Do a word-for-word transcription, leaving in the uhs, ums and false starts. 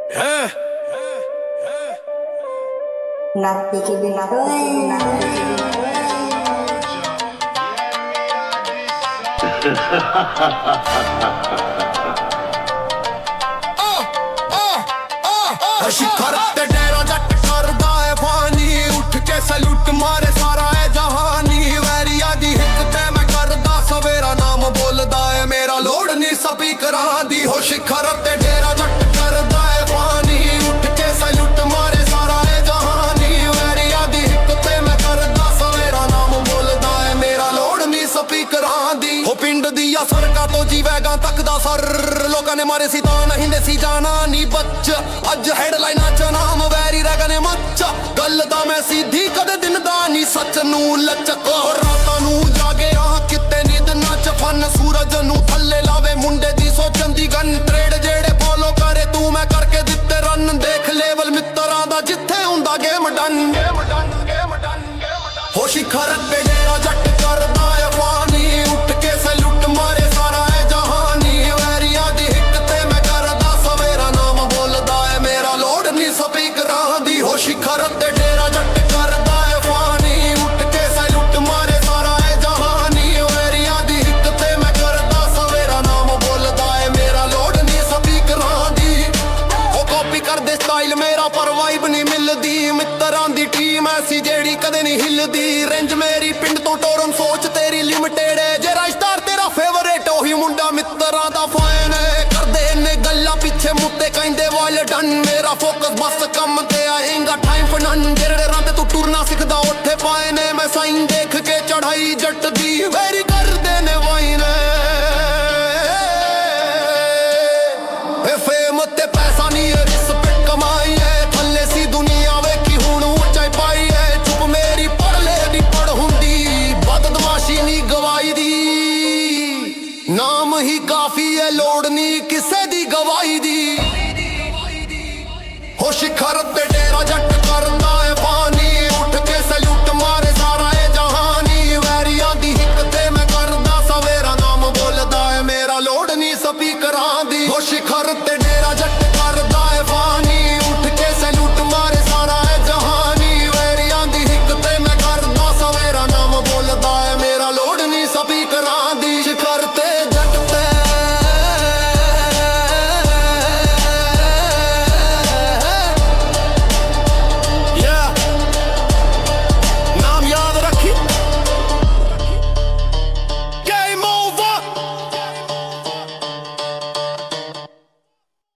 Napi ki bila शिखर ते डेरा जट करदा है फानी उठ के सैल्यूट मारे सारा है जहानी वैरिया दी हिक ते मैं करदा सवेरा नाम बोलदा है मेरा लोड़ नी स्पीकरां दी हो शिखर ते डेरा जट करदा है फानी उठ के सैल्यूट मारे सारा है जहानी वैरिया दी हिक ते मैं करदा सवेरा नाम बोलदा है मेरा लोड़ नी स्पीकरां दी हो पिंड दिया सड़कां तो जीवेगा तक दा सर लोकां ने मारे सी तां नहीं दे सी जाना नी बच अज हेडलाइनां च नाम वैरी रह गए मच्चा गल दा मैं सीधी कदे दिन दा नी सच नू लचक रातां नू जागे आ किते नींद नच फन सूरज नू थल्ले लावे मुंडे दी सोचन दी गन ट्रेड जेड़े फॉलो करे तू मैं करके दित्ते रन देख लेवल मित्तरां दा जिथे हुंदा गेम डन हो शिखर ते डेरा जट करदा है फानी उठ के सैल्यूट मारे सारा है जहानी वैरिया दी हिक ते मैं करदा सवेरा नाम बोलदा है मेरा लोड़ नी स्पीकरां दी हो शिखर ते डेरा जट करदा है फानी उठ के सैल्यूट मारे सारा है जहानी वैरिया दी हिक ते मैं करदा सवेरा नाम बोलदा है मेरा लोड़ नी स्पीकरां दी हो कॉपी कर दे स्टाइल मेरा पर वाइब नहीं मिलदी मित्तरां दी टीम ऐसी जेड़ी कदे नहीं हिलदी रेंज मेरी पिंड तो टोरन सोच तेरी लिमिटेड है जे राजदार तेरा फेवरेट ओही मुंडा मित्तरां दा फैन है करदे ने गल्ला पीछे मुत्ते कहंदे वाल डन मेरा फोकस बस कम ते आएगा टाइम फॉर नन जेड़े रां ते तू टुरना सिखदा उत्थे पाए ने मैं साइन देख के चढ़ाई जट दी वेरी करदे ने वाइन ए फेम ते पैसा नहीं है रिस्पेक्ट कमाई है थल्ले सी दुनिया वेखी हुण ऊंचाई पाई है चुप मेरी पढ़ ले दी पढ़ हुंदी बदमाशी नी गवाई दी नाम ही काफी है लोड़ नी किसे दी गवाही दी हो शिखर